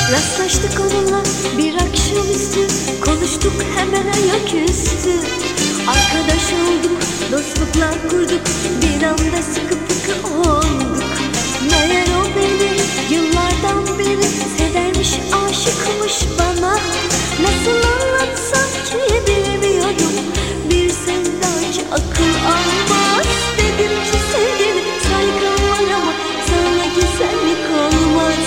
Rastlaştık onunla bir akşamüstü, konuştuk hemen ayaküstü. Arkadaş olduk, dostluklar kurduk, bir anda sıkı fıkı olduk. Meğer o beni yıllardan beri severmiş, aşıkmış bana. Nasıl anlatsam ki bilemiyorum, bir sevda ki akıl almaz. Dedim ki sevgilim, saygım var ama sana güzellik olmaz.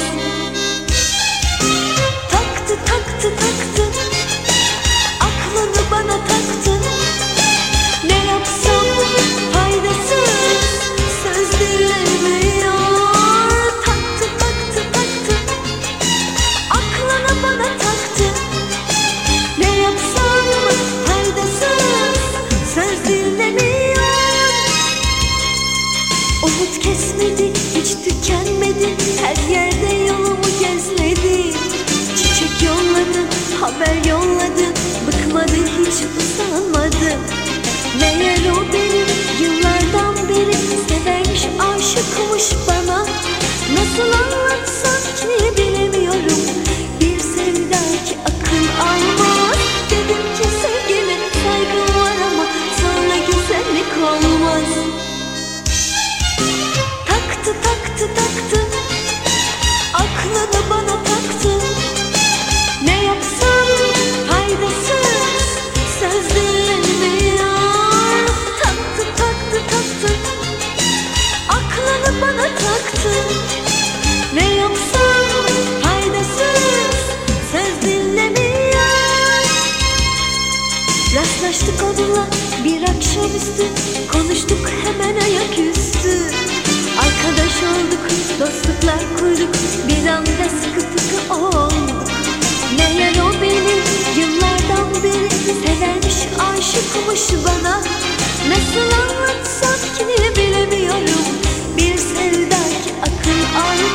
Taktı, aklını bana taktı. Ne yapsam faydasız, söz dinlemiyor. Taktı, aklını bana taktı. Ne yapsam faydasız, söz dinlemiyor. Umut kesmedi, hiç tükenmedi, her yerde yolumu gezledi. Çiçek yolladı, haber yolladı, bıkmadı, hiç usanmadı. Meğer o beni yıllardan beri severmiş, aşıkmış bana. Nasıl anlatsam ki bilemiyorum, bir sevda ki akıl almaz. Dedim ki sevgime saygım var ama sana güzellik olmaz. Taktı, aklını bana taktı. Ne yapsam faydasız, söz dinlemiyor. Taktı, aklını bana taktı. Ne yapsam faydasız, söz dinlemiyor. Rastlaştık onunla bir akşamüstü, konuştuk hemen ayaküstü. Arkadaş olduk, dostluklar kurduk, bir anda sıkı fıkı olduk. Meğer o beni yıllardan beri severmiş, aşıkmış bana. Nasıl anlatsam ki bilemiyorum, bir sevda ki akıl almaz.